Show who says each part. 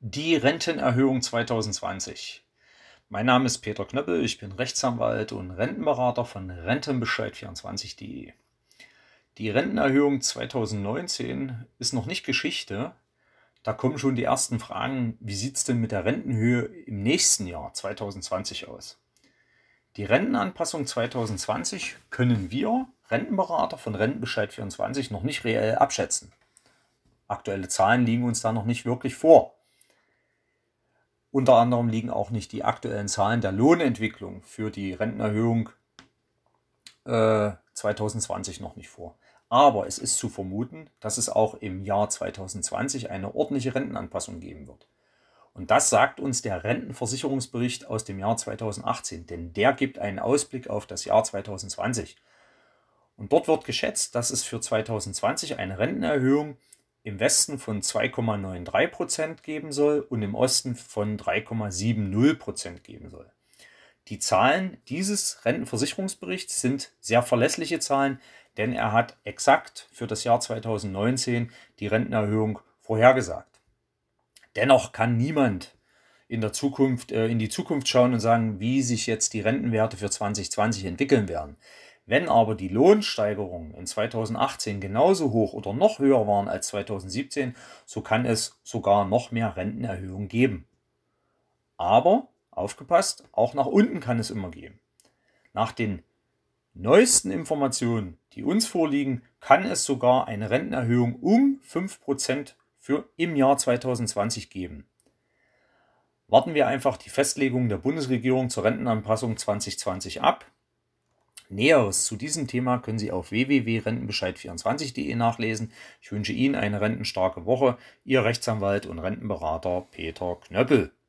Speaker 1: Die Rentenerhöhung 2020. Mein Name ist Peter Knöppel, ich bin Rechtsanwalt und Rentenberater von Rentenbescheid24.de. Die Rentenerhöhung 2019 ist noch nicht Geschichte. Da kommen schon die ersten Fragen, wie sieht es denn mit der Rentenhöhe im nächsten Jahr 2020 aus? Die Rentenanpassung 2020 können wir, Rentenberater von Rentenbescheid24, noch nicht reell abschätzen. Aktuelle Zahlen liegen uns da noch nicht wirklich vor. Unter anderem liegen auch nicht die aktuellen Zahlen der Lohnentwicklung für die Rentenerhöhung 2020 noch nicht vor. Aber es ist zu vermuten, dass es auch im Jahr 2020 eine ordentliche Rentenanpassung geben wird. Und das sagt uns der Rentenversicherungsbericht aus dem Jahr 2018, denn der gibt einen Ausblick auf das Jahr 2020. Und dort wird geschätzt, dass es für 2020 eine Rentenerhöhung im Westen von 2,93% geben soll und im Osten von 3,70% geben soll. Die Zahlen dieses Rentenversicherungsberichts sind sehr verlässliche Zahlen, denn er hat exakt für das Jahr 2019 die Rentenerhöhung vorhergesagt. Dennoch kann niemand in die Zukunft schauen und sagen, wie sich jetzt die Rentenwerte für 2020 entwickeln werden. Wenn aber die Lohnsteigerungen in 2018 genauso hoch oder noch höher waren als 2017, so kann es sogar noch mehr Rentenerhöhungen geben. Aber, aufgepasst, auch nach unten kann es immer gehen. Nach den neuesten Informationen, die uns vorliegen, kann es sogar eine Rentenerhöhung um 5% im Jahr 2020 geben. Warten wir einfach die Festlegung der Bundesregierung zur Rentenanpassung 2020 ab. Näheres zu diesem Thema können Sie auf www.rentenbescheid24.de nachlesen. Ich wünsche Ihnen eine rentenstarke Woche. Ihr Rechtsanwalt und Rentenberater Peter Knöppel.